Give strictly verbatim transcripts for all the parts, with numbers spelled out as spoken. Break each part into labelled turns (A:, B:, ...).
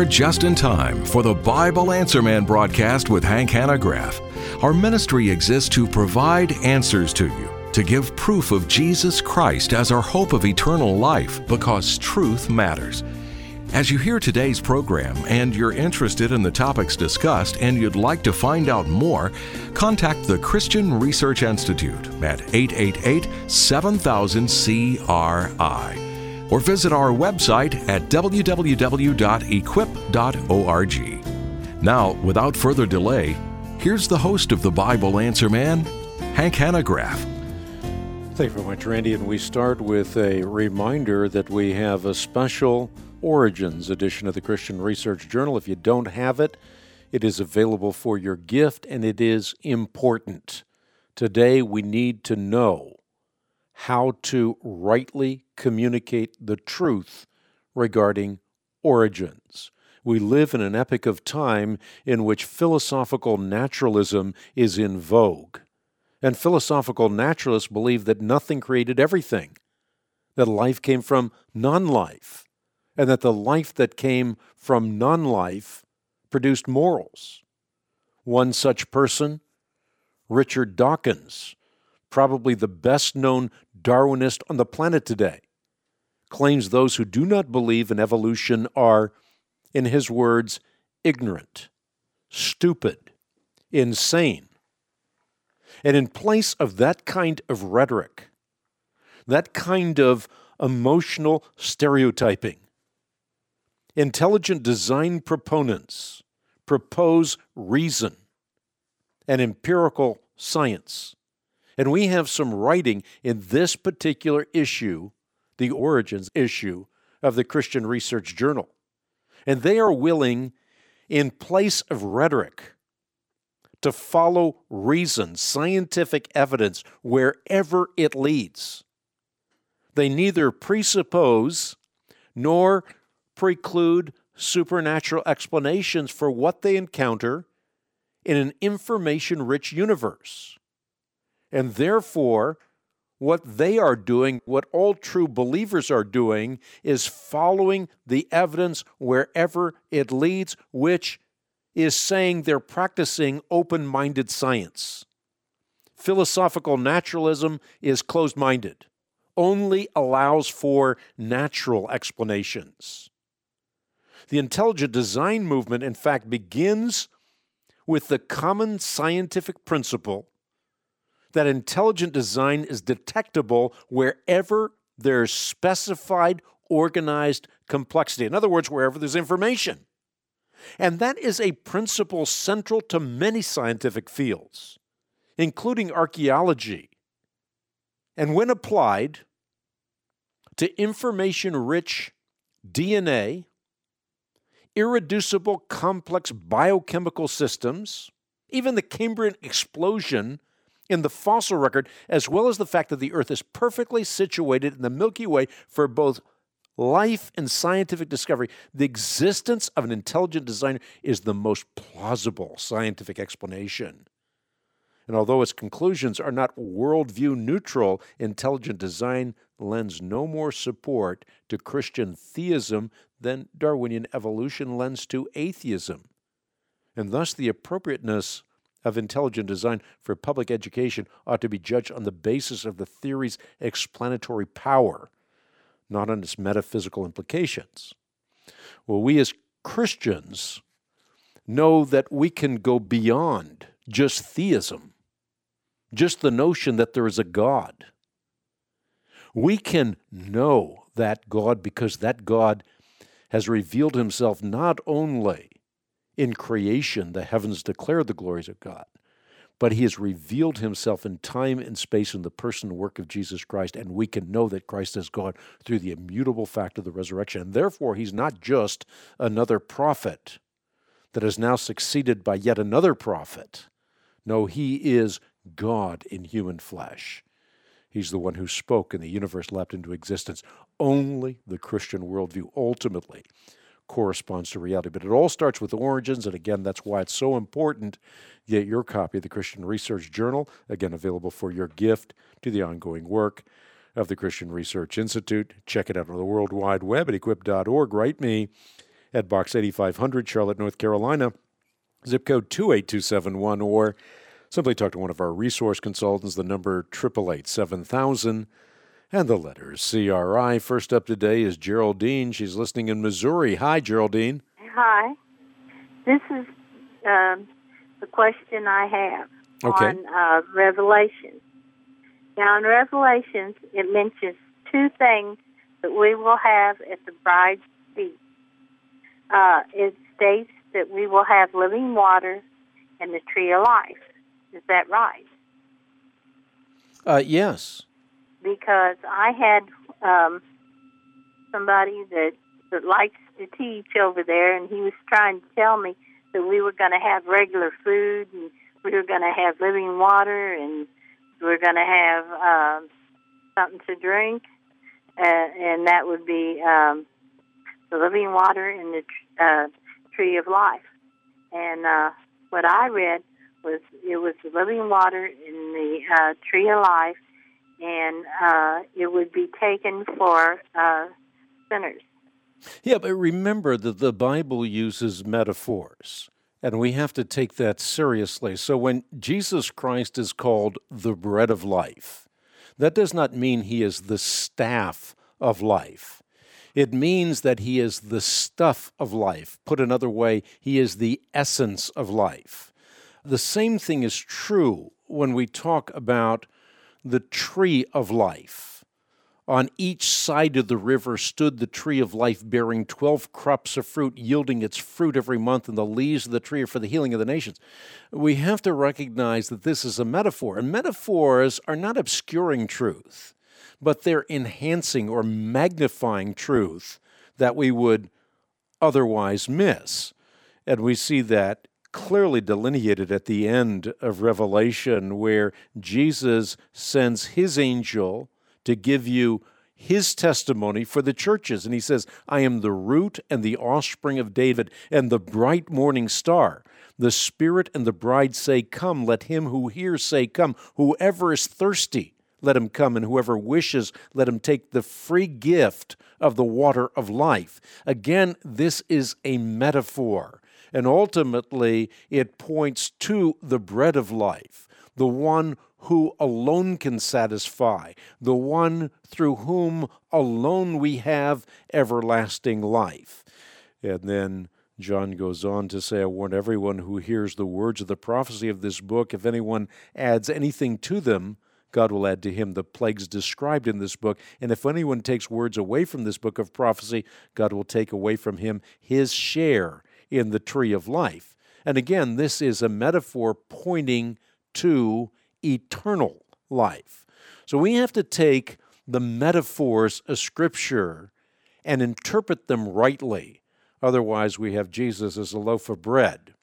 A: You're just in time for the Bible Answer Man broadcast with Hank Hanegraaff. Our ministry exists to provide answers to you, to give proof of Jesus Christ as our hope of eternal life, because truth matters. As you hear today's program and you're interested in the topics discussed and you'd like to find out more, contact the Christian Research Institute at eight eight eight, seven thousand, C R I or visit our website at w w w dot equip dot org. Now, without further delay, here's the host of the Bible Answer Man, Hank Hanegraaff.
B: Thank you very much, Randy. And we start with a reminder that we have a special Origins edition of the Christian Research Journal. If you don't have it, it is available for your gift, and it is important. Today, we need to know how to rightly communicate the truth regarding origins. We live in an epoch of time in which philosophical naturalism is in vogue. And philosophical naturalists believe that nothing created everything, that life came from non-life, and that the life that came from non-life produced morals. One such person, Richard Dawkins, probably the best-known Darwinist on the planet today, claims those who do not believe in evolution are, in his words, ignorant, stupid, insane. And in place of that kind of rhetoric, that kind of emotional stereotyping, intelligent design proponents propose reason and empirical science. And we have some writing in this particular issue, the Origins issue of the Christian Research Journal. And they are willing, in place of rhetoric, to follow reason, scientific evidence, wherever it leads. They neither presuppose nor preclude supernatural explanations for what they encounter in an information-rich universe. And therefore, what they are doing, what all true believers are doing, is following the evidence wherever it leads, which is saying they're practicing open-minded science. Philosophical naturalism is closed-minded, only allows for natural explanations. The intelligent design movement, in fact, begins with the common scientific principle that intelligent design is detectable wherever there's specified, organized complexity. In other words, wherever there's information. And that is a principle central to many scientific fields, including archaeology. And when applied to information-rich D N A, irreducible complex biochemical systems, even the Cambrian explosion in the fossil record, as well as the fact that the Earth is perfectly situated in the Milky Way for both life and scientific discovery, the existence of an intelligent designer is the most plausible scientific explanation. And although its conclusions are not worldview neutral, intelligent design lends no more support to Christian theism than Darwinian evolution lends to atheism. And thus the appropriateness of intelligent design for public education ought to be judged on the basis of the theory's explanatory power, not on its metaphysical implications. Well, we as Christians know that we can go beyond just theism, just the notion that there is a God. We can know that God because that God has revealed himself not only in creation, the heavens declare the glories of God, but he has revealed himself in time and space in the person and work of Jesus Christ, and we can know that Christ is God through the immutable fact of the resurrection. And therefore, he's not just another prophet that is now succeeded by yet another prophet. No, he is God in human flesh. He's the one who spoke and the universe leapt into existence. Only the Christian worldview ultimately corresponds to reality. But it all starts with origins, and again, that's why it's so important to get your copy of the Christian Research Journal, again, available for your gift to the ongoing work of the Christian Research Institute. Check it out on the World Wide Web at equip dot org. Write me at Box eighty-five hundred, Charlotte, North Carolina, zip code two eight two seven one, or simply talk to one of our resource consultants, the number eight eight eight, seven thousand, and the letters C R I. First up today is Geraldine. She's listening in Missouri. Hi, Geraldine.
C: Hi. This is um, the question I have
B: okay.
C: on uh, Revelation. Now, in Revelations, it mentions two things that we will have at the bride's feet. Uh, it states that we will have living water and the tree of life. Is that right?
B: Uh, yes.
C: Because I had um, somebody that, that likes to teach over there, and he was trying to tell me that we were going to have regular food, and we were going to have living water, and we were going to have uh, something to drink, uh, and that would be um, the living water and the uh, tree of life. And uh, what I read was it was the living water in the uh, tree of life, and uh, it would be taken for uh, sinners.
B: Yeah, but remember that the Bible uses metaphors, and we have to take that seriously. So when Jesus Christ is called the bread of life, that does not mean he is the staff of life. It means that he is the stuff of life. Put another way, he is the essence of life. The same thing is true when we talk about the tree of life. On each side of the river stood the tree of life, bearing twelve crops of fruit, yielding its fruit every month, and the leaves of the tree are for the healing of the nations. We have to recognize that this is a metaphor, and metaphors are not obscuring truth, but they're enhancing or magnifying truth that we would otherwise miss. And we see that clearly delineated at the end of Revelation, where Jesus sends his angel to give you his testimony for the churches. And he says, I am the root and the offspring of David and the bright morning star. The Spirit and the bride say, come. Let him who hears say, come. Whoever is thirsty, let him come. And whoever wishes, let him take the free gift of the water of life. Again, this is a metaphor. And ultimately, it points to the bread of life, the one who alone can satisfy, the one through whom alone we have everlasting life. And then John goes on to say, I warn everyone who hears the words of the prophecy of this book, if anyone adds anything to them, God will add to him the plagues described in this book. And if anyone takes words away from this book of prophecy, God will take away from him his share in the tree of life. And again, this is a metaphor pointing to eternal life. So we have to take the metaphors of Scripture and interpret them rightly. Otherwise, we have Jesus as a loaf of bread,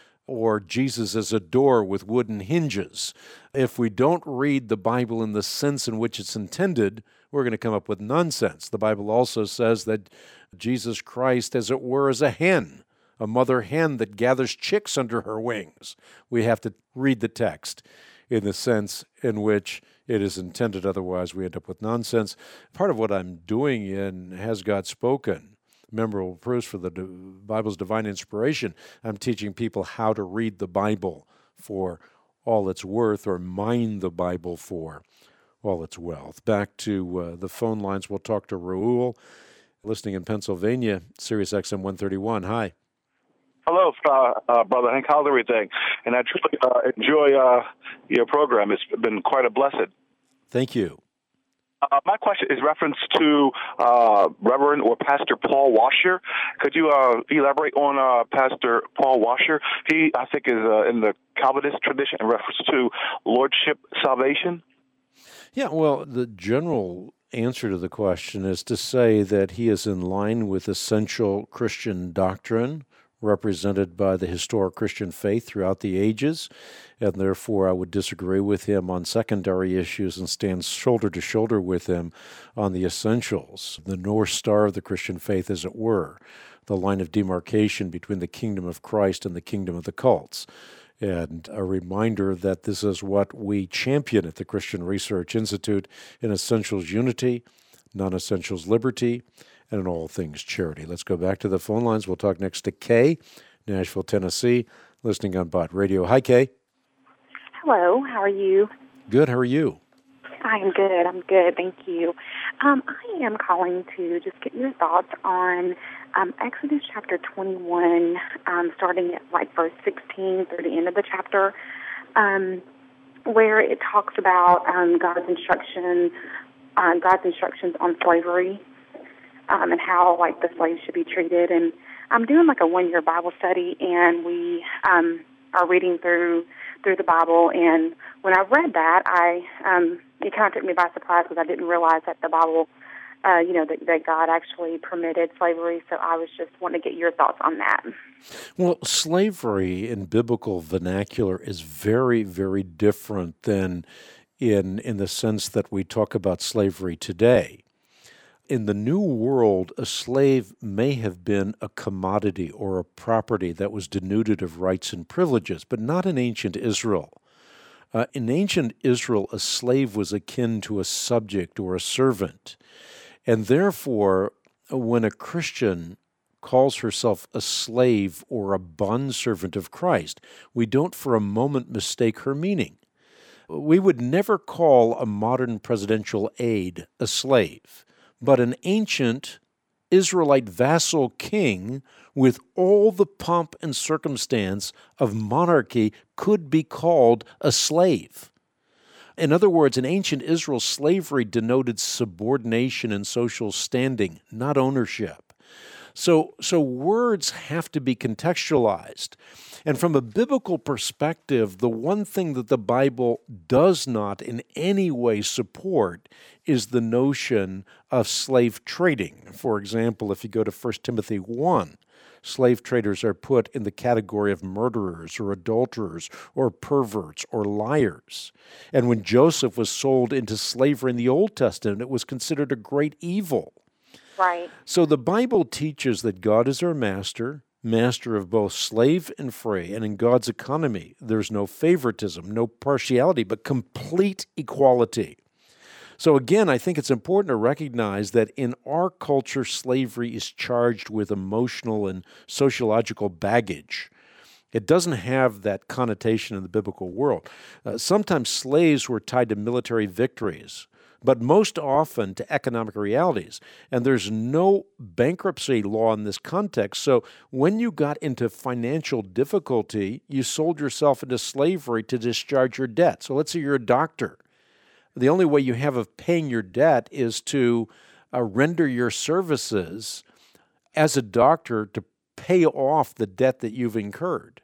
B: or Jesus as a door with wooden hinges. If we don't read the Bible in the sense in which it's intended, we're going to come up with nonsense. The Bible also says that Jesus Christ, as it were, is a hen, a mother hen that gathers chicks under her wings. We have to read the text in the sense in which it is intended. Otherwise, we end up with nonsense. Part of what I'm doing in Has God Spoken? Memorable Proofs for the Bible's Divine Inspiration, I'm teaching people how to read the Bible for all it's worth, or mine the Bible for all its wealth. Back to uh, the phone lines. We'll talk to Raul, listening in Pennsylvania, Sirius X M one thirty-one. Hi.
D: Hello, uh, uh, Brother Hank. How's everything? And I truly uh, enjoy uh, your program. It's been quite a blessing.
B: Thank you.
D: Uh, my question is reference to uh, Reverend or Pastor Paul Washer. Could you uh, elaborate on uh, Pastor Paul Washer? He, I think, is uh, in the Calvinist tradition in reference to lordship salvation.
B: Yeah, well, the general answer to the question is to say that he is in line with essential Christian doctrine represented by the historic Christian faith throughout the ages, and therefore I would disagree with him on secondary issues and stand shoulder to shoulder with him on the essentials, the North Star of the Christian faith, as it were, the line of demarcation between the kingdom of Christ and the kingdom of the cults. And a reminder that this is what we champion at the Christian Research Institute in essentials unity, non-essentials liberty, and in all things charity. Let's go back to the phone lines. We'll talk next to Kay, Nashville, Tennessee, listening on Bott Radio. Hi, Kay.
E: Hello, how are you?
B: Good, how are you?
E: I am good, I'm good, thank you. Um, I am calling to just get your thoughts on um, Exodus chapter twenty-one, um, starting at like verse sixteen through the end of the chapter, um, where it talks about um, God's instruction, uh, God's instructions on slavery, um, and how like the slaves should be treated. And I'm doing like a one-year Bible study, and we um, are reading through through the Bible. And when I read that, I um, it kind of took me by surprise because I didn't realize that the Bible, uh, you know, that, that God actually permitted slavery. So I was just wanting to get your thoughts on that.
B: Well, slavery in biblical vernacular is very, very different than in in the sense that we talk about slavery today. In the New World, a slave may have been a commodity or a property that was denuded of rights and privileges, but not in ancient Israel. Uh, in ancient Israel, a slave was akin to a subject or a servant. And therefore, when a Christian calls herself a slave or a bondservant of Christ, we don't for a moment mistake her meaning. We would never call a modern presidential aide a slave, but an ancient Israelite vassal king with all the pomp and circumstance of monarchy could be called a slave. In other words, in ancient Israel, slavery denoted subordination and social standing, not ownership. So, so words have to be contextualized. And from a biblical perspective, the one thing that the Bible does not in any way support is the notion of slave trading. For example, if you go to First Timothy one, slave traders are put in the category of murderers or adulterers or perverts or liars. And when Joseph was sold into slavery in the Old Testament, it was considered a great evil.
E: Right.
B: So the Bible teaches that God is our master, master of both slave and free, and in God's economy, there's no favoritism, no partiality, but complete equality. So again, I think it's important to recognize that in our culture, slavery is charged with emotional and sociological baggage. It doesn't have that connotation in the biblical world. Uh, sometimes slaves were tied to military victories, but most often to economic realities. And there's no bankruptcy law in this context. So when you got into financial difficulty, you sold yourself into slavery to discharge your debt. So let's say you're a doctor. The only way you have of paying your debt is to uh, render your services as a doctor to pay off the debt that you've incurred.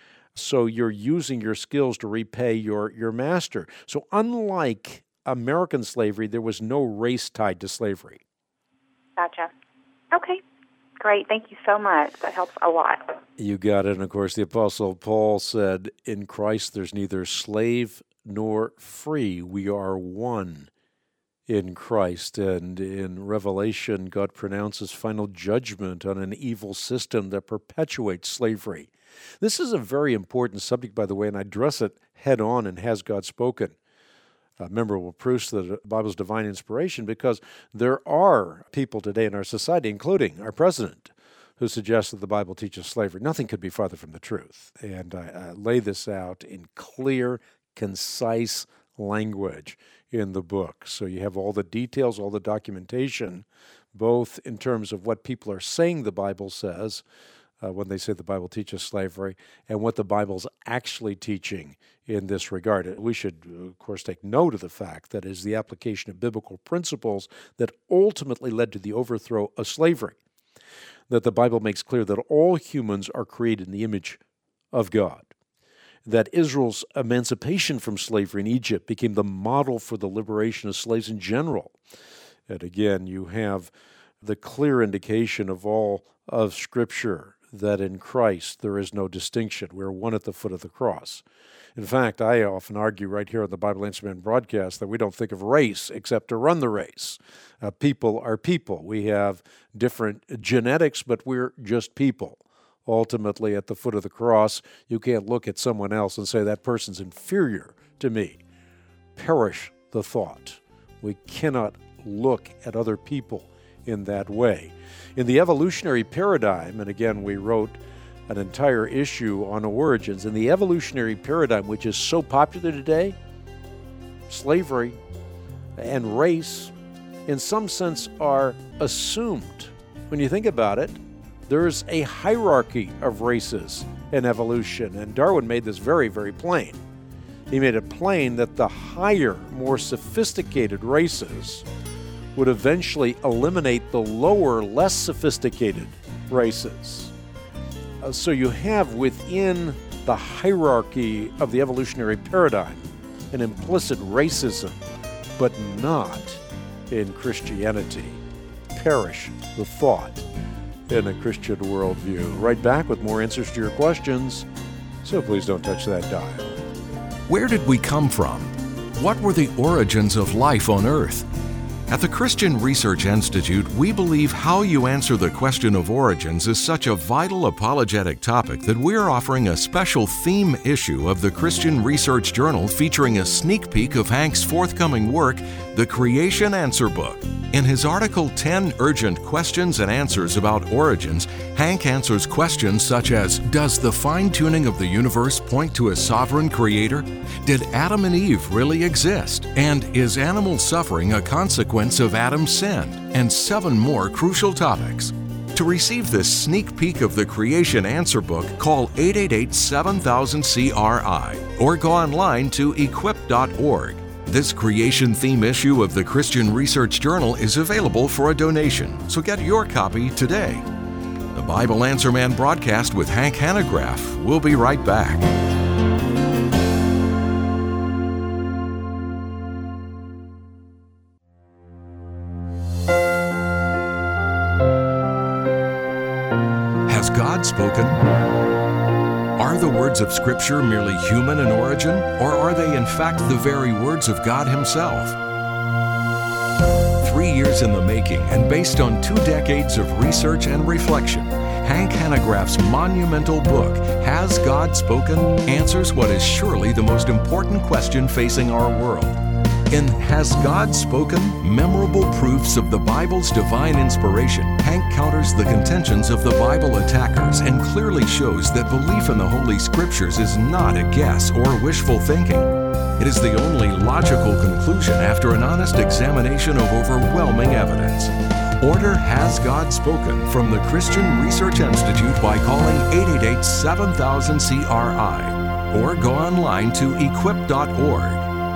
B: So you're using your skills to repay your, your master. So unlike American slavery, there was no race tied to slavery.
E: Gotcha. Okay, great. Thank you so much. That helps a lot.
B: You got it. And of course, the Apostle Paul said, in Christ there's neither slave nor free. We are one in Christ. And in Revelation, God pronounces final judgment on an evil system that perpetuates slavery. This is a very important subject, by the way, and I address it head on in Has God Spoken? Uh, memorable proofs of the Bible's divine inspiration, because there are people today in our society, including our president, who suggests that the Bible teaches slavery. Nothing could be farther from the truth. And I, I lay this out in clear, concise language in the book. So you have all the details, all the documentation, both in terms of what people are saying the Bible says, Uh, when they say the Bible teaches slavery, and what the Bible's actually teaching in this regard. We should, of course, take note of the fact that it is the application of biblical principles that ultimately led to the overthrow of slavery, that the Bible makes clear that all humans are created in the image of God, that Israel's emancipation from slavery in Egypt became the model for the liberation of slaves in general. And again, you have the clear indication of all of Scripture that in Christ there is no distinction. We're one at the foot of the cross. In fact, I often argue right here on the Bible Answer Man broadcast that we don't think of race except to run the race. Uh, people are people. We have different genetics, but we're just people. Ultimately, at the foot of the cross, you can't look at someone else and say that person's inferior to me. Perish the thought. We cannot look at other people in that way. In the evolutionary paradigm, and again, we wrote an entire issue on origins, in the evolutionary paradigm, which is so popular today, slavery and race, in some sense, are assumed. When you think about it, there's a hierarchy of races in evolution, and Darwin made this very, very plain. He made it plain that the higher, more sophisticated races would eventually eliminate the lower, less sophisticated races. Uh, so you have within the hierarchy of the evolutionary paradigm an implicit racism, but not in Christianity. Perish the thought in a Christian worldview. Right back with more answers to your questions, so please don't touch that dial.
A: Where did we come from? What were the origins of life on earth? At the Christian Research Institute, we believe how you answer the question of origins is such a vital apologetic topic that we're offering a special theme issue of the Christian Research Journal featuring a sneak peek of Hank's forthcoming work, The Creation Answer Book. In his article, ten Urgent Questions and Answers About Origins, Hank answers questions such as, does the fine-tuning of the universe point to a sovereign creator? Did Adam and Eve really exist? And is animal suffering a consequence of Adam's sin? And seven more crucial topics. To receive this sneak peek of the Creation Answer Book, call eight eight eight, seven thousand, C R I or go online to equip dot org. This creation theme issue of the Christian Research Journal is available for a donation, so get your copy today. The Bible Answer Man broadcast with Hank Hanegraaff. We'll be right back. Has God spoken? Are the words of Scripture merely human in origin, or are they in fact the very words of God Himself? Three years in the making and based on two decades of research and reflection, Hank Hanegraaff's monumental book, Has God Spoken?, answers what is surely the most important question facing our world. In Has God Spoken? Memorable Proofs of the Bible's Divine Inspiration, Hank counters the contentions of the Bible attackers and clearly shows that belief in the Holy Scriptures is not a guess or wishful thinking. It is the only logical conclusion after an honest examination of overwhelming evidence. Order Has God Spoken from the Christian Research Institute by calling eight eight eight, seven thousand, C R I or go online to equip dot org.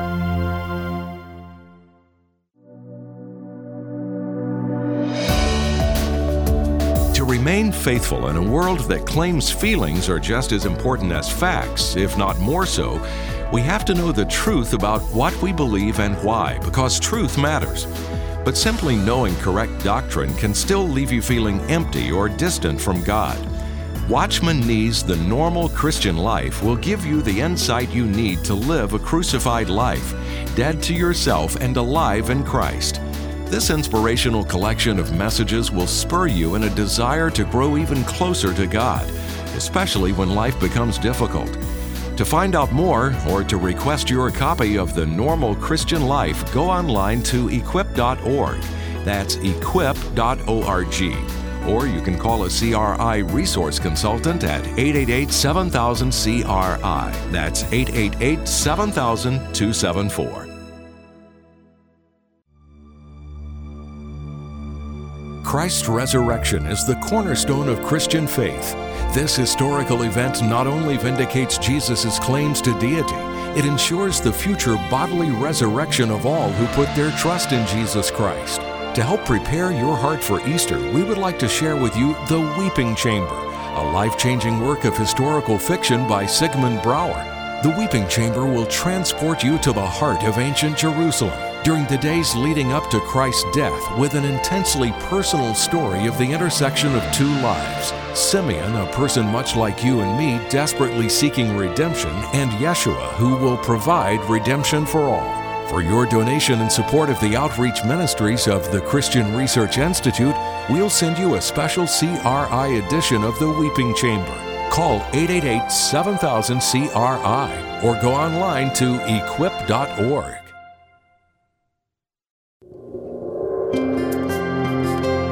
A: Remain faithful in a world that claims feelings are just as important as facts, if not more so. We have to know the truth about what we believe and why, because truth matters. But simply knowing correct doctrine can still leave you feeling empty or distant from God. Watchman Nee's The Normal Christian Life will give you the insight you need to live a crucified life, dead to yourself and alive in Christ. This inspirational collection of messages will spur you in a desire to grow even closer to God, especially when life becomes difficult. To find out more or to request your copy of The Normal Christian Life, go online to equip dot org. That's equip dot org. Or you can call a C R I resource consultant at eight eight eight, seven thousand, C R I. That's eight eight eight, seven thousand, two seven four. Christ's resurrection is the cornerstone of Christian faith. This historical event not only vindicates Jesus' claims to deity, it ensures the future bodily resurrection of all who put their trust in Jesus Christ. To help prepare your heart for Easter, we would like to share with you The Weeping Chamber, a life-changing work of historical fiction by Sigmund Bauer. The Weeping Chamber will transport you to the heart of ancient Jerusalem during the days leading up to Christ's death with an intensely personal story of the intersection of two lives. Simeon, a person much like you and me desperately seeking redemption, and Yeshua, who will provide redemption for all. For your donation in support of the outreach ministries of the Christian Research Institute, we'll send you a special C R I edition of The Weeping Chamber. Call eight eight eight, seven thousand, C R I or go online to equip dot org.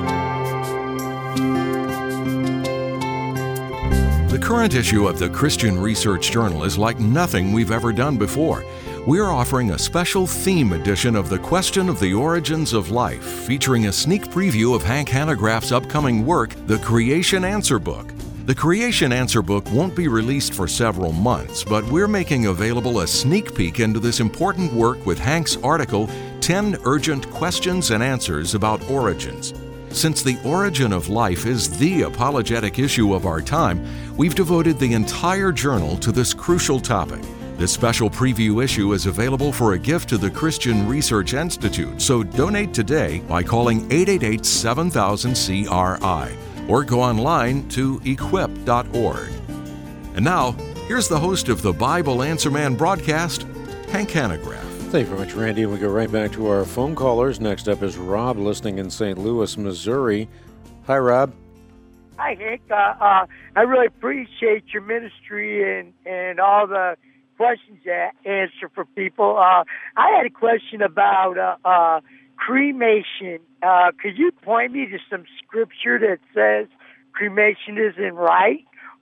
A: current issue of the Christian Research Journal is like nothing we've ever done before. We're offering a special theme edition of The Question of the Origins of Life, featuring a sneak preview of Hank Hanegraaff's upcoming work, The Creation Answer Book. The Creation Answer Book won't be released for several months, but we're making available a sneak peek into this important work with Hank's article, ten Urgent Questions and Answers About Origins. Since the origin of life is the apologetic issue of our time, we've devoted the entire journal to this crucial topic. This special preview issue is available for a gift to the Christian Research Institute, so donate today by calling eight eight eight, seven thousand, C R I or go online to equip dot org. And now, here's the host of the Bible Answer Man broadcast, Hank Hanegraaff.
B: Thank you very much, Randy. We go right back to our phone callers. Next up is Rob, listening in Saint Louis, Missouri. Hi, Rob.
F: Hi, Hank. Uh, uh, I really appreciate your ministry and, and all the questions you answer for people. Uh, I had a question about uh, uh, cremation. Uh, could you point me to some scripture that says cremation isn't right?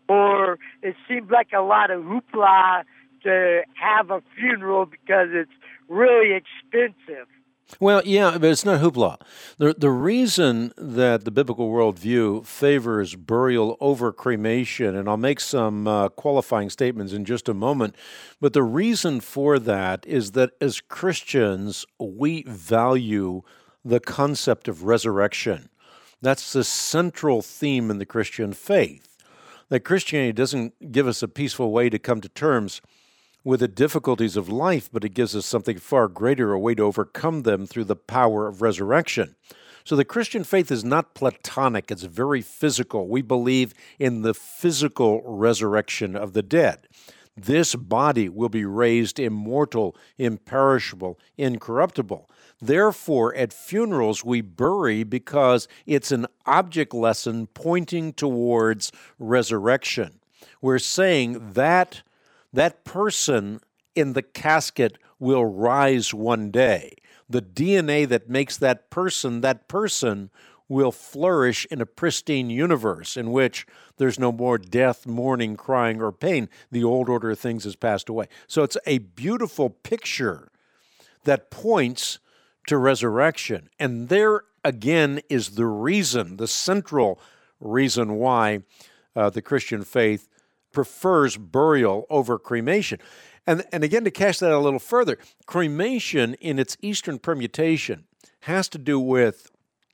F: Or it seems like a lot of hoopla to have a funeral because it's really expensive.
B: Well, yeah, but it's not hoopla. The, the reason that the biblical worldview favors burial over cremation, and I'll make some uh, qualifying statements in just a moment, but the reason for that is that as Christians, we value the concept of resurrection. That's the central theme in the Christian faith. That Christianity doesn't give us a peaceful way to come to terms with the difficulties of life, but it gives us something far greater, a way to overcome them through the power of resurrection. So the Christian faith is not Platonic, it's very physical. We believe in the physical resurrection of the dead. This body will be raised immortal, imperishable, incorruptible. Therefore, at funerals, we bury because it's an object lesson pointing towards resurrection. We're saying that that person in the casket will rise one day. The D N A that makes that person, that person will flourish in a pristine universe in which there's no more death, mourning, crying, or pain. The old order of things has passed away. So it's a beautiful picture that points to resurrection. And there again is the reason, the central reason why uh, the Christian faith prefers burial over cremation. And, and again, to cash that a little further, cremation in its Eastern permutation has to do with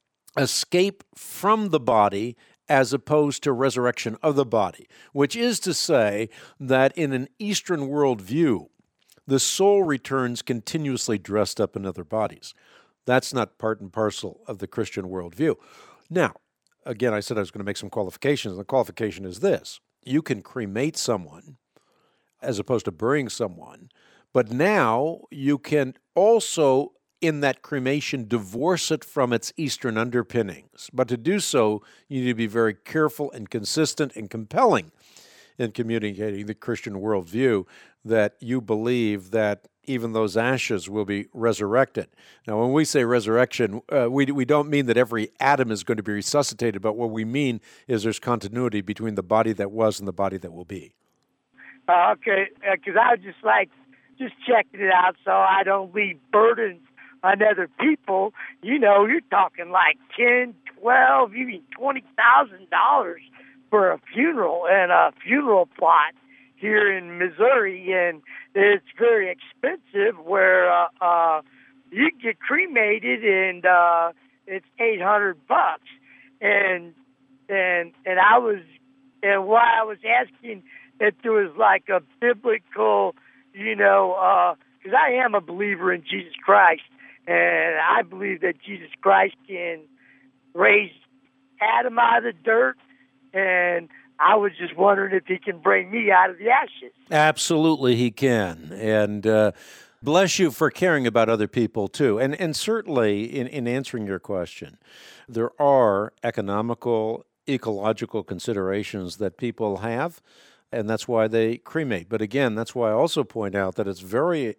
B: escape from the body as opposed to resurrection of the body, which is to say that in an Eastern worldview, the soul returns continuously dressed up in other bodies. That's not part and parcel of the Christian worldview. Now, again, I said I was going to make some qualifications. The qualification is this. You can cremate someone as opposed to burying someone, but now you can also, in that cremation, divorce it from its Eastern underpinnings. But to do so, you need to be very careful and consistent and compelling in communicating the Christian worldview that you believe that even those ashes will be resurrected. Now, when we say resurrection, uh, we we don't mean that every atom is going to be resuscitated, but what we mean is there's continuity between the body that was and the body that will be.
F: Uh, okay, because uh, I was just like, just checking it out so I don't leave burdens on other people. You know, you're talking like ten, twelve, even twenty thousand dollars for a funeral and a funeral plot here in Missouri, and it's very expensive where uh, uh, you can get cremated and uh, it's eight hundred bucks. And, and, and I was, and why I was asking if there was like a biblical, you know, because uh, I am a believer in Jesus Christ, and I believe that Jesus Christ can raise Adam out of the dirt, and I was just wondering if he can bring me out of the ashes.
B: Absolutely he can. And uh, bless you for caring about other people, too. And and certainly, in, in answering your question, there are economical, ecological considerations that people have, and that's why they cremate. But again, that's why I also point out that it's very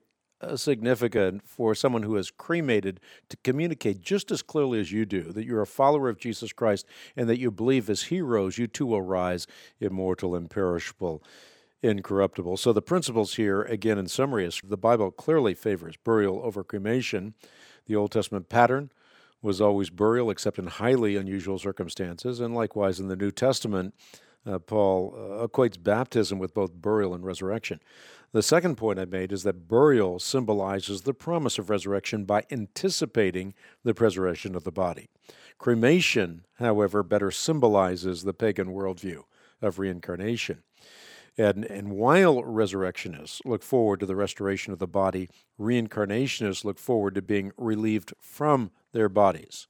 B: uh, significant for someone who is cremated to communicate just as clearly as you do that you're a follower of Jesus Christ and that you believe as he rose, you too will rise immortal, imperishable, incorruptible. So the principles here, again, in summary, is the Bible clearly favors burial over cremation. The Old Testament pattern was always burial, except in highly unusual circumstances. And likewise, in the New Testament, uh, Paul uh, equates baptism with both burial and resurrection. The second point I made is that burial symbolizes the promise of resurrection by anticipating the resurrection of the body. Cremation, however, better symbolizes the pagan worldview of reincarnation. And, and while resurrectionists look forward to the restoration of the body, reincarnationists look forward to being relieved from their bodies.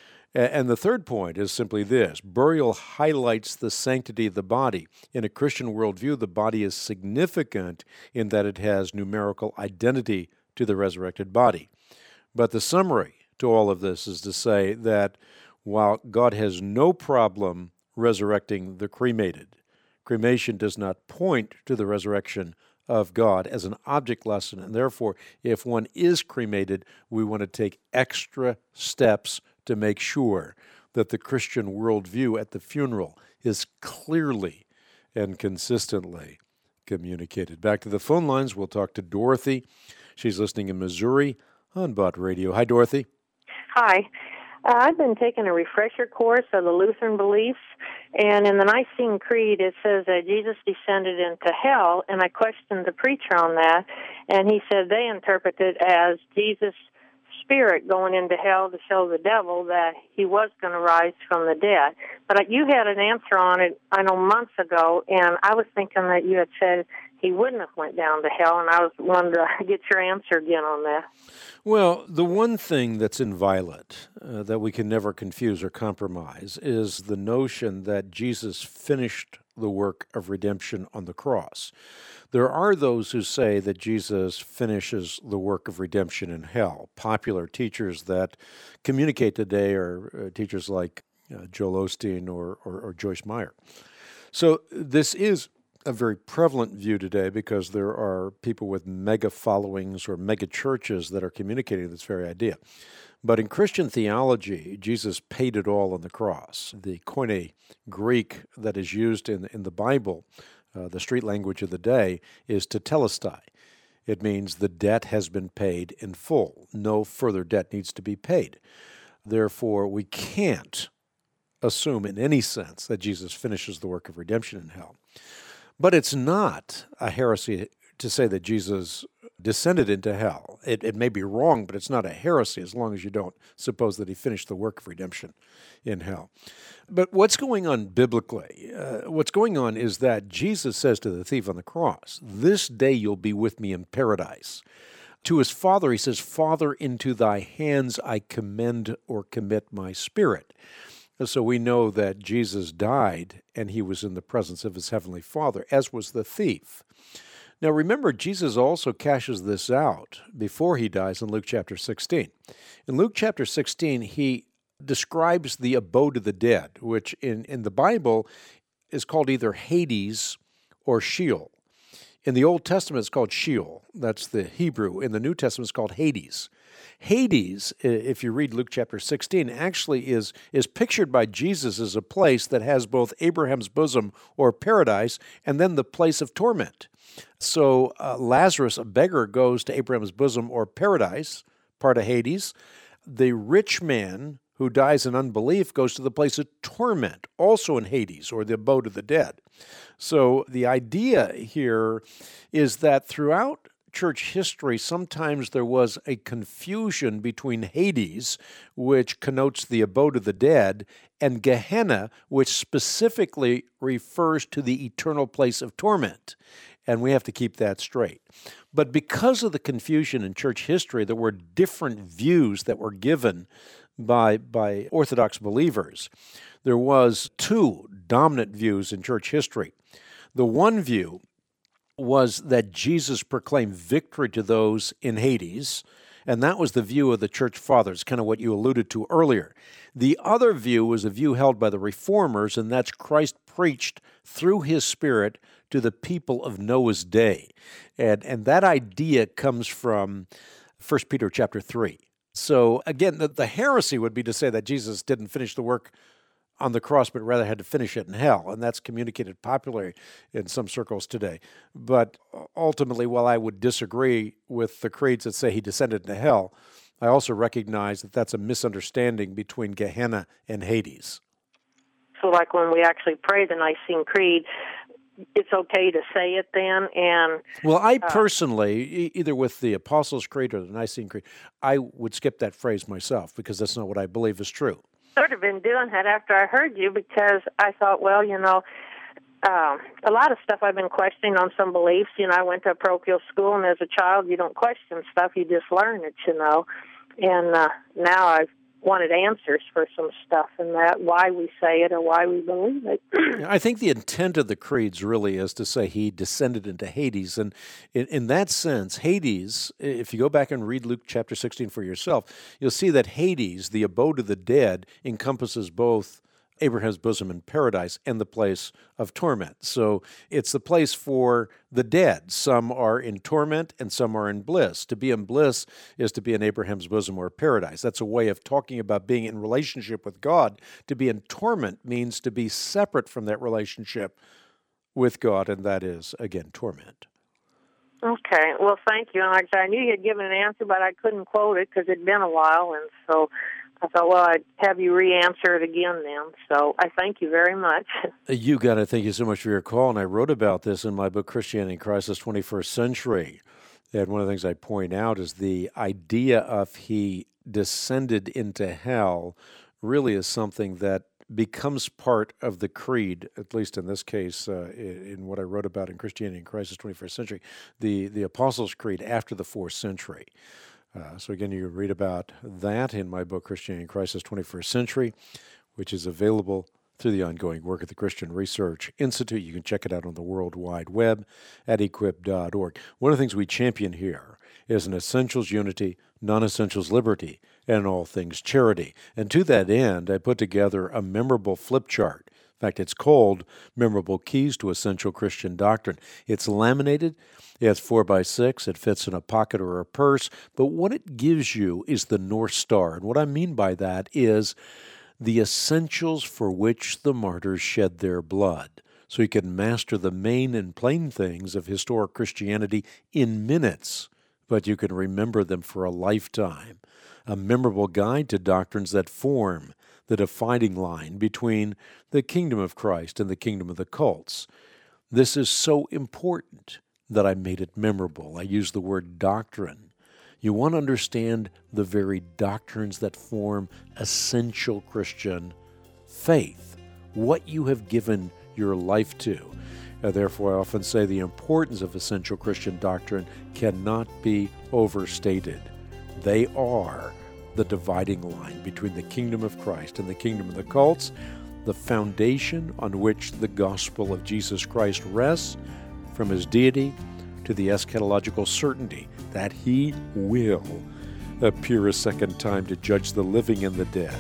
B: And the third point is simply this: burial highlights the sanctity of the body. In a Christian worldview, the body is significant in that it has numerical identity to the resurrected body. But the summary to all of this is to say that while God has no problem resurrecting the cremated, cremation does not point to the resurrection of God as an object lesson, and therefore, if one is cremated, we want to take extra steps to make sure that the Christian worldview at the funeral is clearly and consistently communicated. Back to the phone lines, we'll talk to Dorothy. She's listening in Missouri on Bott Radio. Hi, Dorothy.
G: Hi. Uh, I've been taking a refresher course of the Lutheran beliefs, and in the Nicene Creed it says that Jesus descended into hell, and I questioned the preacher on that, and he said they interpret it as Jesus' spirit going into hell to show the devil that he was going to rise from the dead. But you had an answer on it, I know, months ago, and I was thinking that you had said he wouldn't have went down to hell, and I was wanted to get your answer again on that.
B: Well, the one thing that's inviolate, uh, that we can never confuse or compromise, is the notion that Jesus finished the work of redemption on the cross. There are those who say that Jesus finishes the work of redemption in hell. Popular teachers that communicate today are uh, teachers like uh, Joel Osteen or, or, or Joyce Meyer. So this is a very prevalent view today because there are people with mega followings or mega churches that are communicating this very idea. But in Christian theology, Jesus paid it all on the cross. The Koine Greek that is used in, in the Bible, uh, the street language of the day, is tetelestai. It means the debt has been paid in full. No further debt needs to be paid. Therefore, we can't assume in any sense that Jesus finishes the work of redemption in hell. But it's not a heresy to say that Jesus descended into hell. It, it may be wrong, but it's not a heresy as long as you don't suppose that he finished the work of redemption in hell. But what's going on biblically? Uh, what's going on is that Jesus says to the thief on the cross, "This day you'll be with me in paradise." To his Father, he says, "Father, into thy hands I commend or commit my spirit." So we know that Jesus died and he was in the presence of his heavenly Father, as was the thief. Now remember, Jesus also cashes this out before he dies in Luke chapter sixteen. In Luke chapter sixteen, he describes the abode of the dead, which in, in the Bible is called either Hades or Sheol. In the Old Testament, it's called Sheol. That's the Hebrew. In the New Testament, it's called Hades. Hades, if you read Luke chapter sixteen, actually is, is pictured by Jesus as a place that has both Abraham's bosom or paradise and then the place of torment. So uh, Lazarus, a beggar, goes to Abraham's bosom or paradise, part of Hades. The rich man who dies in unbelief goes to the place of torment, also in Hades, or the abode of the dead. So the idea here is that throughout church history, sometimes there was a confusion between Hades, which connotes the abode of the dead, and Gehenna, which specifically refers to the eternal place of torment. And we have to keep that straight. But because of the confusion in church history, there were different views that were given by, by Orthodox believers. There was two dominant views in church history. The one view was that Jesus proclaimed victory to those in Hades, And that was the view of the church fathers, kind of what you alluded to earlier. The other view was a view held by the reformers, and that's Christ preached through his Spirit to the people of Noah's day. And, and that idea comes from First Peter chapter three. So again, the, the heresy would be to say that Jesus didn't finish the work on the cross, but rather had to finish it in hell. And that's communicated popularly in some circles today. But ultimately, while I would disagree with the creeds that say he descended into hell, I also recognize that that's a misunderstanding between Gehenna and Hades.
G: So like when we actually pray the Nicene Creed, it's okay to say it then? And
B: Well, I personally, e- either with the Apostles' Creed or the Nicene Creed, I would skip that phrase myself because that's not what I believe is true.
G: Sort of been doing that after I heard you because I thought, well, you know, uh, a lot of stuff I've been questioning on some beliefs. You know, I went to a parochial school, and as a child, you don't question stuff, you just learn it, you know. And uh, now I've wanted answers for some stuff and that, why we say it or why we believe it.
B: I think the intent of the creeds really is to say he descended into Hades. And in, in that sense, Hades, if you go back and read Luke chapter sixteen for yourself, you'll see that Hades, the abode of the dead, encompasses both Abraham's bosom in paradise and the place of torment. So it's the place for the dead. Some are in torment and some are in bliss. To be in bliss is to be in Abraham's bosom or paradise. That's a way of talking about being in relationship with God. To be in torment means to be separate from that relationship with God, and that is, again, torment.
G: Okay. Well, thank you. And like I said, I knew you had given an answer, but I couldn't quote it because it'd been a while, and so I thought, well, I'd have you re-answer it again then. So I thank you very much.
B: You got it. Thank you so much for your call. And I wrote about this in my book, Christianity in Crisis, twenty-first Century. And one of the things I point out is the idea of he descended into hell really is something that becomes part of the creed, at least in this case, uh, in, in what I wrote about in Christianity in Crisis, twenty-first Century, the, the Apostles' Creed after the fourth century. Uh, so again, you can read about that in my book, Christianity in Crisis, twenty-first Century, which is available through the ongoing work of the Christian Research Institute. You can check it out on the World Wide Web at equip dot org. One of the things we champion here is an essentials unity, non-essentials liberty, and all things charity. And to that end, I put together a memorable flip chart. In fact, it's called Memorable Keys to Essential Christian Doctrine. It's laminated. It's four by six. It fits in a pocket or a purse. But what it gives you is the North Star. And what I mean by that is the essentials for which the martyrs shed their blood. So you can master the main and plain things of historic Christianity in minutes, but you can remember them for a lifetime. A memorable guide to doctrines that form the dividing line between the kingdom of Christ and the kingdom of the cults. This is so important that I made it memorable. I use the word doctrine. You want to understand the very doctrines that form essential Christian faith, what you have given your life to. Uh, therefore, I often say the importance of essential Christian doctrine cannot be overstated. They are the dividing line between the kingdom of Christ and the kingdom of the cults, the foundation on which the gospel of Jesus Christ rests, from his deity to the eschatological certainty that he will appear a second time to judge the living and the dead.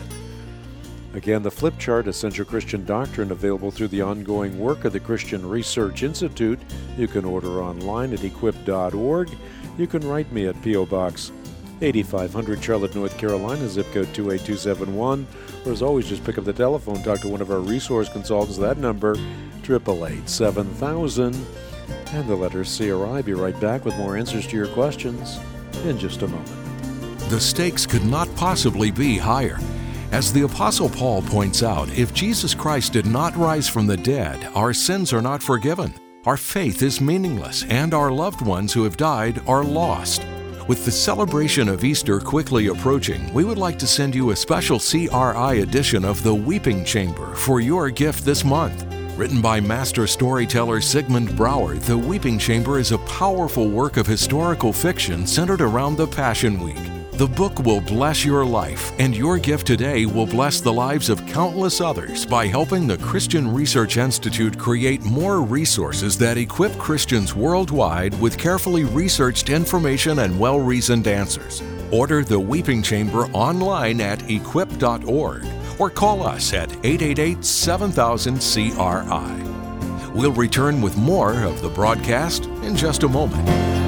B: Again, the flip chart, Essential Christian Doctrine, available through the ongoing work of the Christian Research Institute. You can order online at equip dot org. You can write me at P O. Box eighty-five hundred, Charlotte, North Carolina, zip code two eight two seven one. Or as always, just pick up the telephone, talk to one of our resource consultants. That number, eight eight eight, seven thousand. And the letter C R I. Be right back with more answers to your questions in just a moment.
A: The stakes could not possibly be higher. As the Apostle Paul points out, if Jesus Christ did not rise from the dead, our sins are not forgiven, our faith is meaningless, and our loved ones who have died are lost. With the celebration of Easter quickly approaching, we would like to send you a special C R I edition of The Weeping Chamber for your gift this month. Written by master storyteller Sigmund Bauer, The Weeping Chamber is a powerful work of historical fiction centered around the Passion Week. The book will bless your life, and your gift today will bless the lives of countless others by helping the Christian Research Institute create more resources that equip Christians worldwide with carefully researched information and well-reasoned answers. Order The Weeping Chamber online at equip dot org or call us at eight eight eight, seven thousand, C R I. We'll return with more of the broadcast in just a moment.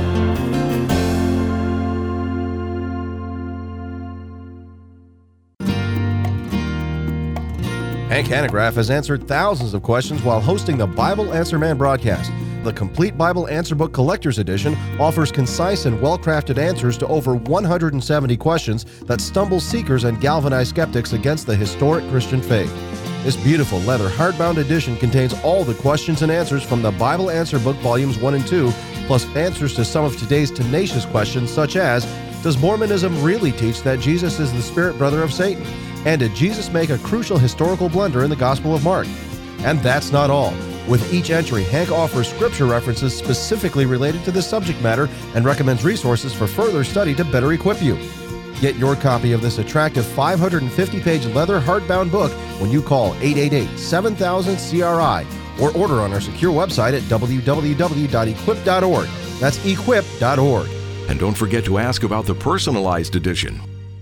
H: Hank Hanegraaff has answered thousands of questions while hosting the Bible Answer Man broadcast. The Complete Bible Answer Book Collector's Edition offers concise and well-crafted answers to over one hundred seventy questions that stumble seekers and galvanize skeptics against the historic Christian faith. This beautiful leather hardbound edition contains all the questions and answers from the Bible Answer Book Volumes one and two, plus answers to some of today's tenacious questions such as, does Mormonism really teach that Jesus is the spirit brother of Satan? And did Jesus make a crucial historical blunder in the Gospel of Mark? And that's not all. With each entry, Hank offers scripture references specifically related to the subject matter and recommends resources for further study to better equip you. Get your copy of this attractive five hundred fifty page leather hardbound book when you call eight eight eight, seven thousand, C R I or order on our secure website at w w w dot equip dot org. That's equip dot org.
A: And don't forget to ask about the personalized edition.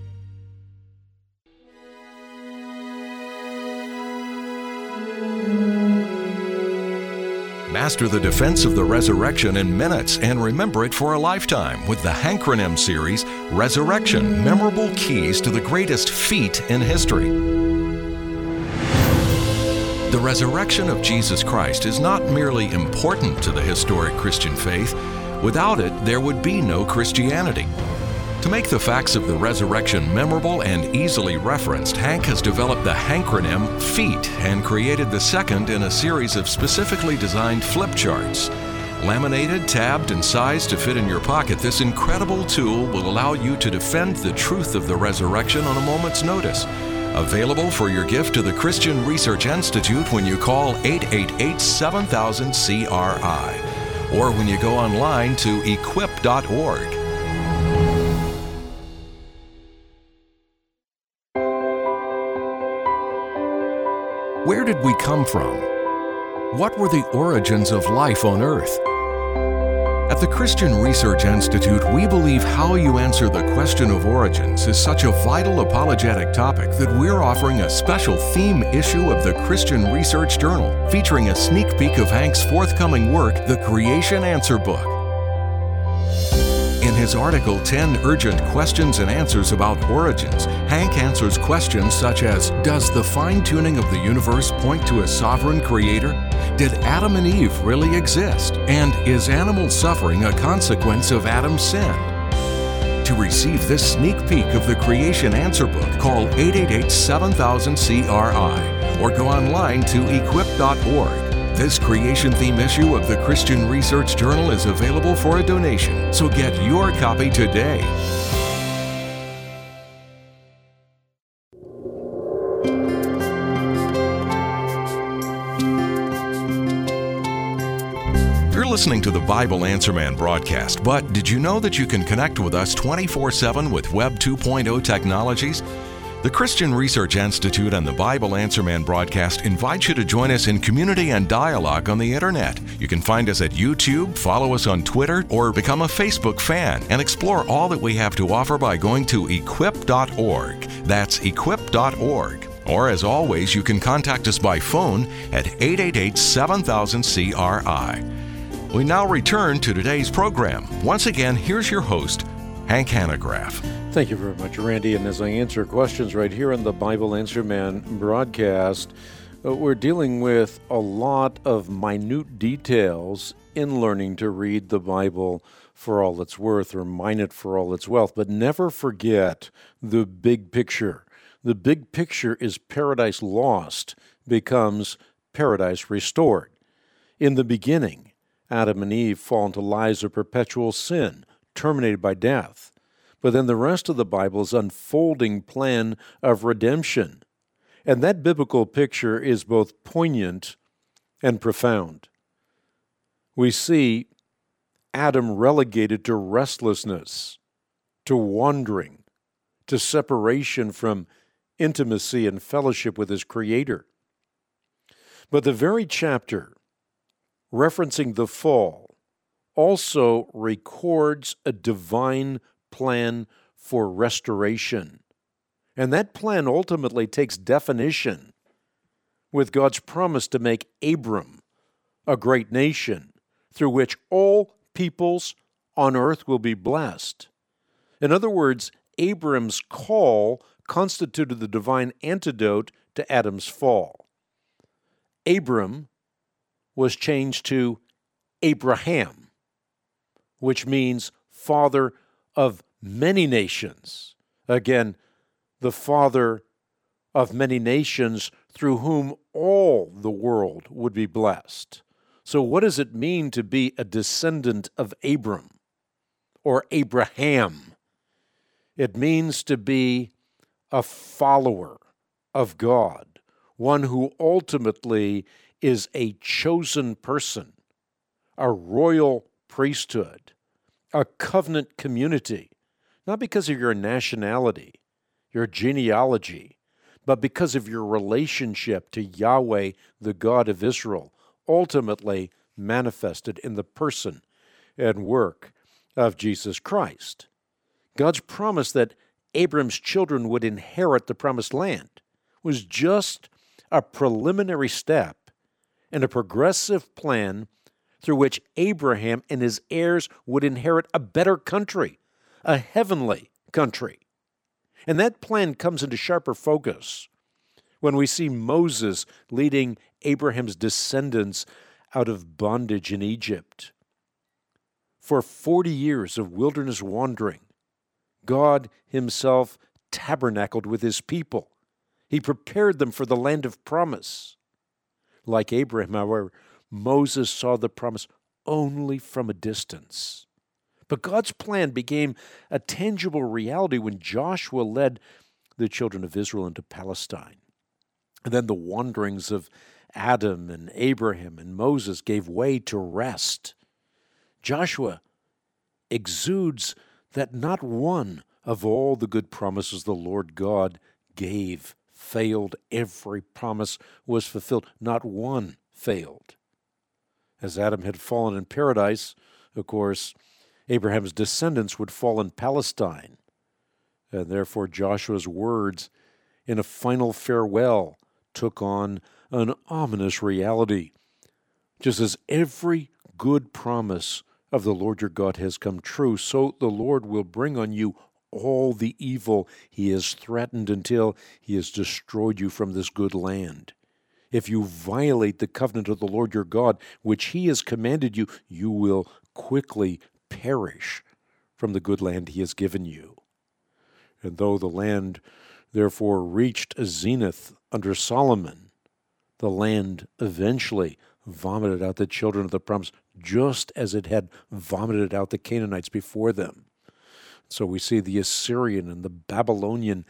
A: Master the defense of the resurrection in minutes and remember it for a lifetime with the Hankronym series, Resurrection, Memorable Keys to the Greatest Feat in History. The resurrection of Jesus Christ is not merely important to the historic Christian faith. Without it, there would be no Christianity. To make the facts of the resurrection memorable and easily referenced, Hank has developed the Hankronym Feat and created the second in a series of specifically designed flip charts. Laminated, tabbed, and sized to fit in your pocket, this incredible tool will allow you to defend the truth of the resurrection on a moment's notice. Available for your gift to the Christian Research Institute when you call eight eight eight, seven thousand, C R I or when you go online to equip dot org. Where did we come from? What were the origins of life on Earth? At the Christian Research Institute, we believe how you answer the question of origins is such a vital apologetic topic that we're offering a special theme issue of the Christian Research Journal, featuring a sneak peek of Hank's forthcoming work, The Creation Answer Book. In his article, ten Urgent Questions and Answers About Origins, Hank answers questions such as, does the fine-tuning of the universe point to a sovereign creator? Did Adam and Eve really exist? And is animal suffering a consequence of Adam's sin? To receive this sneak peek of the Creation Answer Book, call eight eight eight, seven thousand, C R I or go online to equip dot org. This creation theme issue of the Christian Research Journal is available for a donation, so get your copy today. You're listening to the Bible Answer Man broadcast, but did you know that you can connect with us twenty-four seven with Web two point oh technologies? The Christian Research Institute and the Bible Answer Man broadcast invite you to join us in community and dialogue on the internet. You can find us at YouTube, follow us on Twitter, or become a Facebook fan and explore all that we have to offer by going to equip dot org. That's equip dot org. Or as always, you can contact us by phone at eight eight eight, seven thousand, C R I. We now return to today's program. Once again, here's your host, Hank Hanegraaff.
B: Thank you very much, Randy. And as I answer questions right here on the Bible Answer Man broadcast, uh, we're dealing with a lot of minute details in learning to read the Bible for all it's worth or mine it for all its wealth. But never forget the big picture. The big picture is paradise lost becomes paradise restored. In the beginning, Adam and Eve fall into lives of perpetual sin, terminated by death. But then the rest of the Bible is unfolding plan of redemption. And that biblical picture is both poignant and profound. We see Adam relegated to restlessness, to wandering, to separation from intimacy and fellowship with his Creator. But the very chapter referencing the fall also records a divine plan for restoration. And that plan ultimately takes definition with God's promise to make Abram a great nation through which all peoples on earth will be blessed. In other words, Abram's call constituted the divine antidote to Adam's fall. Abram was changed to Abraham, which means father of many nations. Again, the father of many nations through whom all the world would be blessed. So what does it mean to be a descendant of Abram or Abraham? It means to be a follower of God, one who ultimately is a chosen person, a royal priesthood, a covenant community, not because of your nationality, your genealogy, but because of your relationship to Yahweh, the God of Israel, ultimately manifested in the person and work of Jesus Christ. God's promise that Abram's children would inherit the promised land was just a preliminary step in a progressive plan through which Abraham and his heirs would inherit a better country, a heavenly country. And that plan comes into sharper focus when we see Moses leading Abraham's descendants out of bondage in Egypt. For forty years of wilderness wandering, God himself tabernacled with his people. He prepared them for the land of promise. Like Abraham, however, Moses saw the promise only from a distance. But God's plan became a tangible reality when Joshua led the children of Israel into Palestine. And then the wanderings of Adam and Abraham and Moses gave way to rest. Joshua exudes that not one of all the good promises the Lord God gave failed. Every promise was fulfilled. Not one failed. As Adam had fallen in paradise, of course, Abraham's descendants would fall in Palestine. And therefore Joshua's words in a final farewell took on an ominous reality. Just as every good promise of the Lord your God has come true, so the Lord will bring on you all the evil he has threatened until he has destroyed you from this good land. If you violate the covenant of the Lord your God, which he has commanded you, you will quickly perish from the good land he has given you. And though the land therefore reached a zenith under Solomon, the land eventually vomited out the children of the promise, just as it had vomited out the Canaanites before them. So we see the Assyrian and the Babylonian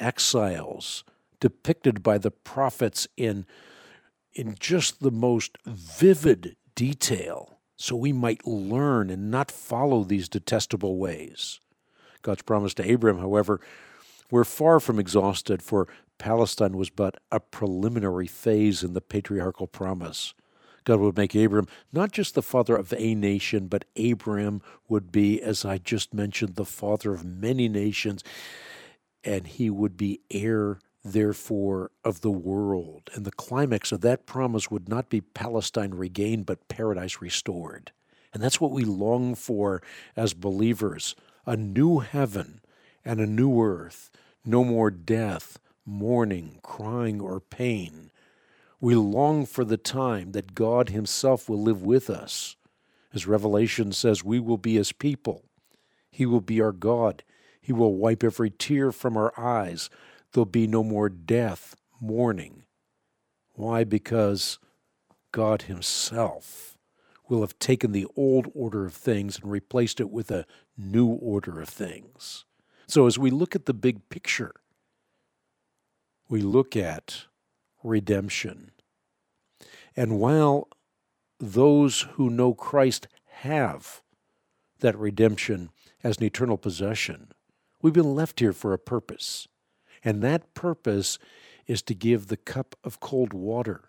B: exiles depicted by the prophets in, in just the most vivid detail, so we might learn and not follow these detestable ways. God's promise to Abraham, however, we're far from exhausted, for Palestine was but a preliminary phase in the patriarchal promise. God would make Abram not just the father of a nation, but Abram would be, as I just mentioned, the father of many nations, and he would be heir, therefore, of the world. And the climax of that promise would not be Palestine regained, but paradise restored. And that's what we long for as believers, a new heaven and a new earth, no more death, mourning, crying, or pain. We long for the time that God himself will live with us. As Revelation says, we will be his people. He will be our God. He will wipe every tear from our eyes. There'll be no more death, mourning. Why? Because God himself will have taken the old order of things and replaced it with a new order of things. So as we look at the big picture, we look at redemption. And while those who know Christ have that redemption as an eternal possession, we've been left here for a purpose. And that purpose is to give the cup of cold water,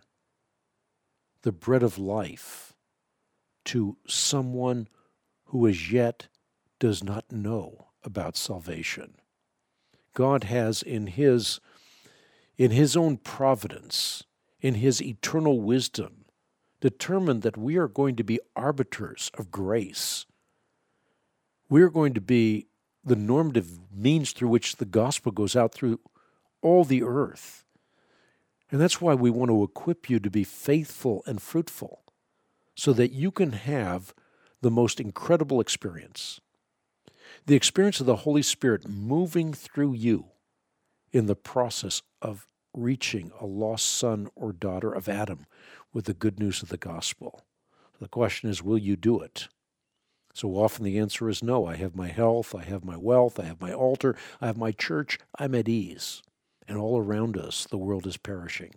B: the bread of life, to someone who as yet does not know about salvation. God has in his, in his own providence, in his eternal wisdom, determined that we are going to be arbiters of grace. We are going to be the normative means through which the gospel goes out through all the earth. And that's why we want to equip you to be faithful and fruitful, so that you can have the most incredible experience. The experience of the Holy Spirit moving through you in the process of reaching a lost son or daughter of Adam with the good news of the gospel. The question is, will you do it? So often the answer is no. I have my health, I have my wealth, I have my altar, I have my church, I'm at ease. And all around us, the world is perishing.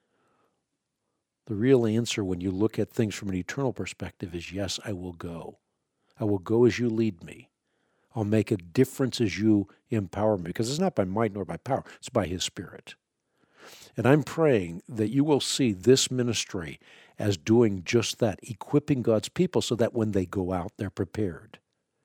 B: The real answer when you look at things from an eternal perspective is, yes, I will go. I will go as you lead me. I'll make a difference as you empower me, because it's not by might nor by power, it's by his Spirit. And I'm praying that you will see this ministry as doing just that, equipping God's people so that when they go out, they're prepared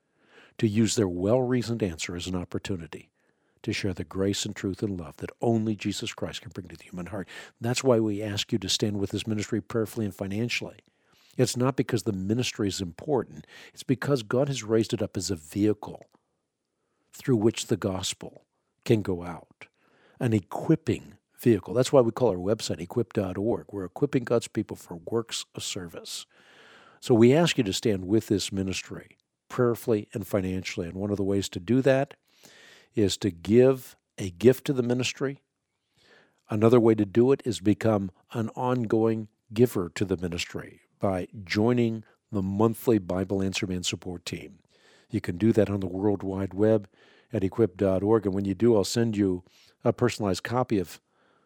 B: to use their well-reasoned answer as an opportunity to share the grace and truth and love that only Jesus Christ can bring to the human heart. That's why we ask you to stand with this ministry prayerfully and financially. It's not because the ministry is important. It's because God has raised it up as a vehicle through which the gospel can go out, an equipping vehicle. That's why we call our website equip dot org. We're equipping God's people for works of service. So we ask you to stand with this ministry prayerfully and financially. And one of the ways to do that is to give a gift to the ministry. Another way to do it is become an ongoing giver to the ministry by joining the monthly Bible Answer Man support team. You can do that on the World Wide Web at equip dot org. And when you do, I'll send you a personalized copy of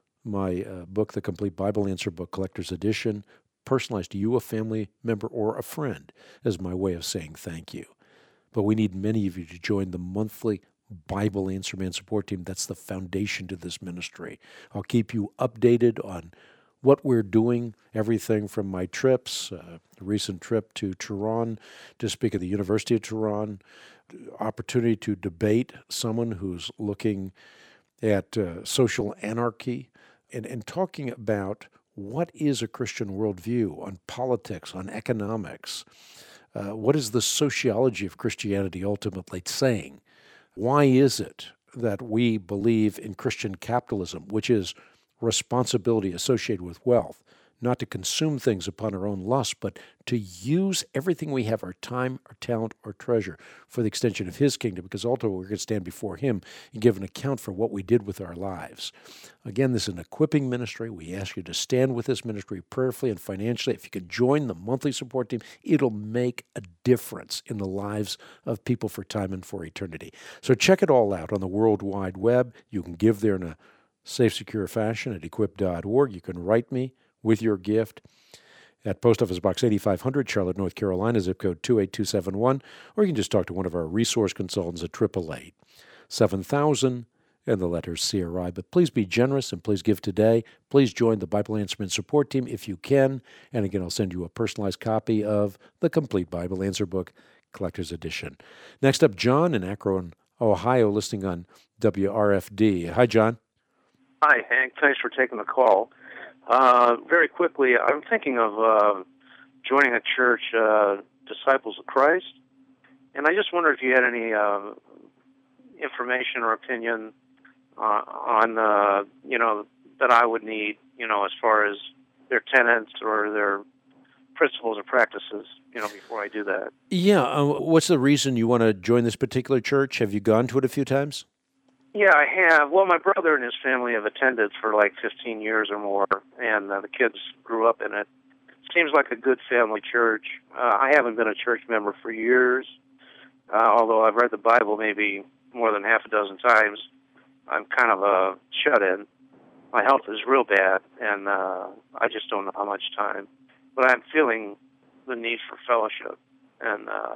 B: my uh, book, The Complete Bible Answer Book Collector's Edition, personalized to you, a family member, or a friend, as my way of saying thank you. But we need many of you to join the monthly Bible Answer Man support team. That's the foundation to this ministry. I'll keep you updated on what we're doing, everything from my trips, uh, a recent trip to Tehran to speak at the University of Tehran, opportunity to debate someone who's looking at uh, social anarchy, and, and talking about what is a Christian worldview on politics, on economics. Uh, what is the sociology of Christianity ultimately saying? Why is it that we believe in Christian capitalism, which is responsibility associated with wealth, not to consume things upon our own lust, but to use everything we have, our time, our talent, our treasure, for the extension of his kingdom, because ultimately we're going to stand before him and give an account for what we did with our lives. Again, this is an equipping ministry. We ask you to stand with this ministry prayerfully and financially. If you could join the monthly support team, it'll make a difference in the lives of people for time and for eternity. So check it all out on the World Wide Web. You can give there in a safe, secure fashion at equip dot org. You can write me with your gift at Post Office Box eighty-five hundred, Charlotte, North Carolina, zip code two eight two seven one, or you can just talk to one of our resource consultants at eight eight eight, seven thousand and the letters C R I. But please be generous and please give today. Please join the Bible Answer Man support team if you can. And again, I'll send you a personalized copy of the Complete Bible Answer Book Collector's Edition. Next up, John in Akron, Ohio, listening on W R F D. Hi, John.
I: Hi, Hank. Thanks for taking the call. Uh, very quickly, I'm thinking of uh, joining a church, uh, Disciples of Christ, and I just wonder if you had any uh, information or opinion uh, on, uh, you know, that I would need, you know, as far as their tenets or their principles or practices, you know, before I do that.
B: Yeah. Uh, what's the reason you want to join this particular church? Have you gone to it a few times?
I: Yeah, I have. Well, my brother and his family have attended for like fifteen years or more, and uh, the kids grew up in it. Seems like a good family church. Uh, I haven't been a church member for years, uh, although I've read the Bible maybe more than half a dozen times. I'm kind of a shut-in. My health is real bad, and uh, I just don't know how much time. But I'm feeling the need for fellowship, and uh,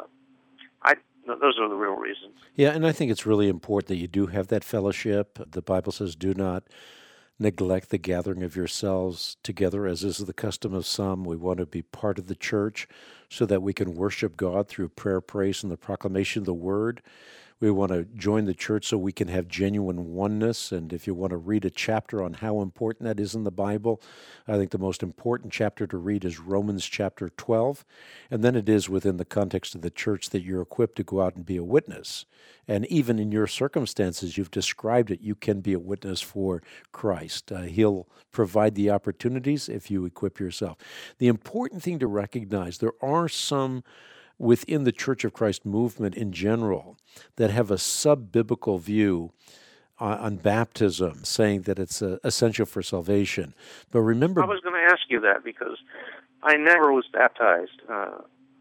I: I those are the real reasons.
B: Yeah, and I think it's really important that you do have that fellowship. The Bible says, do not neglect the gathering of yourselves together, as is the custom of some. We want to be part of the church so that we can worship God through prayer, praise, and the proclamation of the Word. We want to join the church so we can have genuine oneness. And if you want to read a chapter on how important that is in the Bible, I think the most important chapter to read is Romans chapter twelve. And then it is within the context of the church that you're equipped to go out and be a witness. And even in your circumstances, you've described it, you can be a witness for Christ. Uh, he'll provide the opportunities if you equip yourself. The important thing to recognize, there are some within the Church of Christ movement in general that have a sub-biblical view uh, on baptism, saying that it's uh, essential for salvation. But remember...
I: I was going to ask you that because I never was baptized. Uh,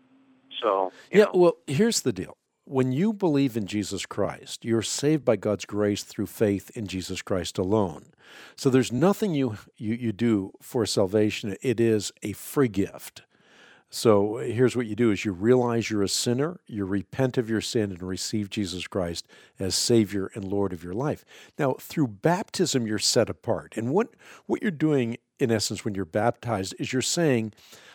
I: so, you
B: Yeah,
I: know.
B: well, here's the deal. When you believe in Jesus Christ, you're saved by God's grace through faith in Jesus Christ alone. So there's nothing you, you, you do for salvation. It is a free gift. So here's what you do is you realize you're a sinner, you repent of your sin and receive Jesus Christ as Savior and Lord of your life. Now, through baptism, you're set apart. And what, what you're doing, in essence, when you're baptized is you're saying,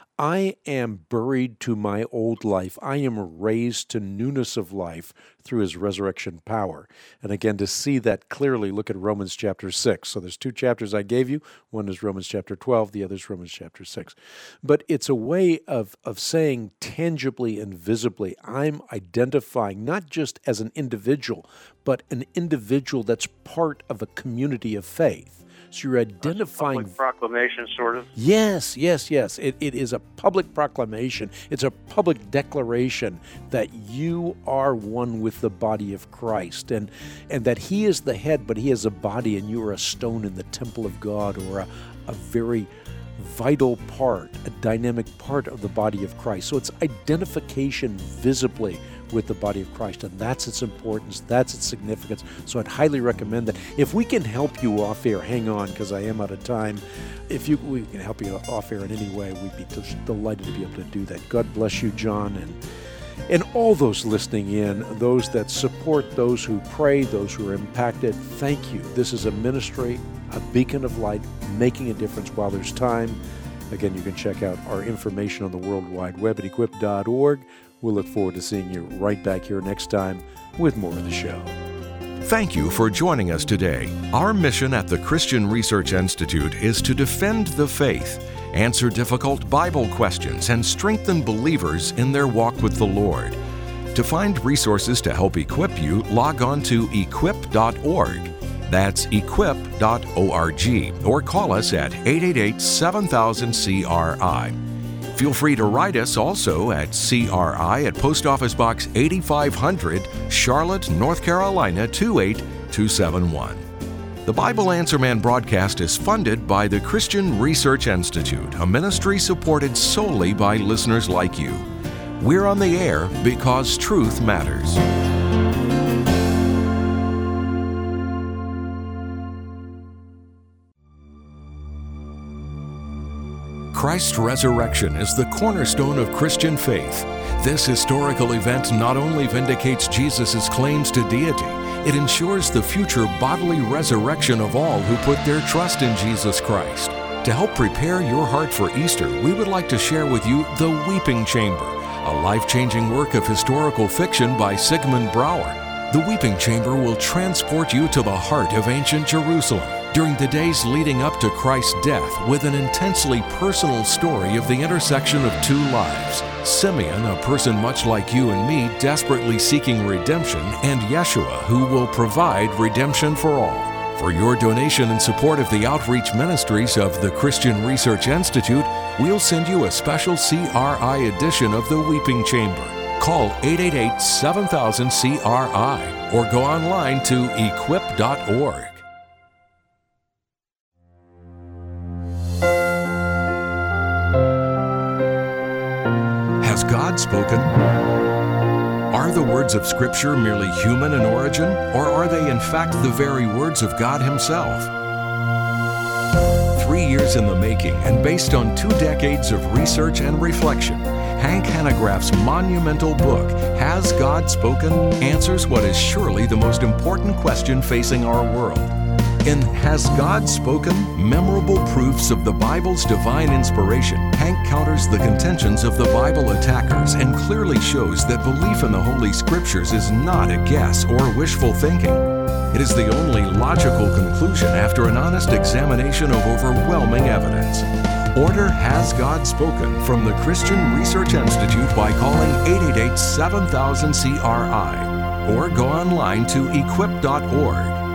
B: I am buried to my old life. I am raised to newness of life through his resurrection power. And again, to see that clearly, look at Romans chapter six. So there's two chapters I gave you. One is Romans chapter twelve, the other is Romans chapter six. But it's a way of, of saying tangibly and visibly, I'm identifying not just as an individual, but an individual that's part of a community of faith. So you're identifying...
I: Public proclamation, sort of?
B: Yes, yes, yes. It, it is a public proclamation. It's a public declaration that you are one with the body of Christ, and, and that he is the head, but he is a body, and you are a stone in the temple of God, or a, a very vital part, a dynamic part of the body of Christ. So it's identification visibly with the body of Christ, and that's its importance, that's its significance. So I'd highly recommend that. If we can help you off air, hang on, because I am out of time. If you we can help you off air in any way, we'd be just delighted to be able to do that. God bless you, John, and and all those listening in, those that support, those who pray, those who are impacted. Thank you. This is a ministry, a beacon of light, making a difference while there's time. Again, you can check out our information on the World Wide Web at equip dot org. We'll look forward to seeing you right back here next time with more of the show.
A: Thank you for joining us today. Our mission at the Christian Research Institute is to defend the faith, answer difficult Bible questions, and strengthen believers in their walk with the Lord. To find resources to help equip you, log on to equip dot org. That's equip dot org, or call us at eight eight eight, seven thousand, C R I. Feel free to write us also at C R I at Post Office Box eighty-five hundred, Charlotte, North Carolina two eight two seven one. The Bible Answer Man broadcast is funded by the Christian Research Institute, a ministry supported solely by listeners like you. We're on the air because truth matters. Christ's resurrection is the cornerstone of Christian faith. This historical event not only vindicates Jesus' claims to deity, it ensures the future bodily resurrection of all who put their trust in Jesus Christ. To help prepare your heart for Easter, we would like to share with you The Weeping Chamber, a life-changing work of historical fiction by Sigmund Bauer. The Weeping Chamber will transport you to the heart of ancient Jerusalem during the days leading up to Christ's death with an intensely personal story of the intersection of two lives. Simeon, a person much like you and me, desperately seeking redemption, and Yeshua, who will provide redemption for all. For your donation in support of the outreach ministries of the Christian Research Institute, we'll send you a special C R I edition of The Weeping Chamber. Call eight eight eight, seven thousand, C R I or go online to equip dot org. Has God spoken? Are the words of Scripture merely human in origin, or are they in fact the very words of God Himself? Three years in the making and based on two decades of research and reflection, Hank Hanegraaff's monumental book, Has God Spoken?, answers what is surely the most important question facing our world. In Has God Spoken? Memorable Proofs of the Bible's Divine Inspiration, Hank counters the contentions of the Bible attackers and clearly shows that belief in the Holy Scriptures is not a guess or wishful thinking. It is the only logical conclusion after an honest examination of overwhelming evidence. Order Has God Spoken from the Christian Research Institute by calling eight eight eight, seven thousand, C R I or go online to equip dot org.